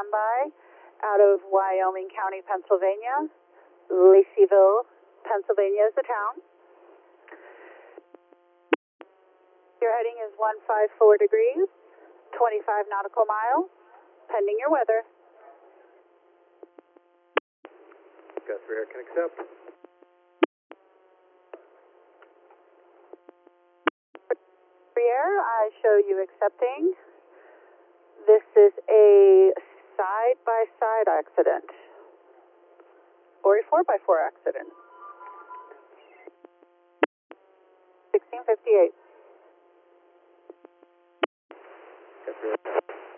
standby out of Wyoming County, Pennsylvania. Laceyville, Pennsylvania is the town. Your heading is 154 degrees, 25 nautical miles, pending your weather. Guthrie here, can accept. Here, I show you accepting. This is a side-by-side accident, or a 4x4 accident. 1658. Guthrie.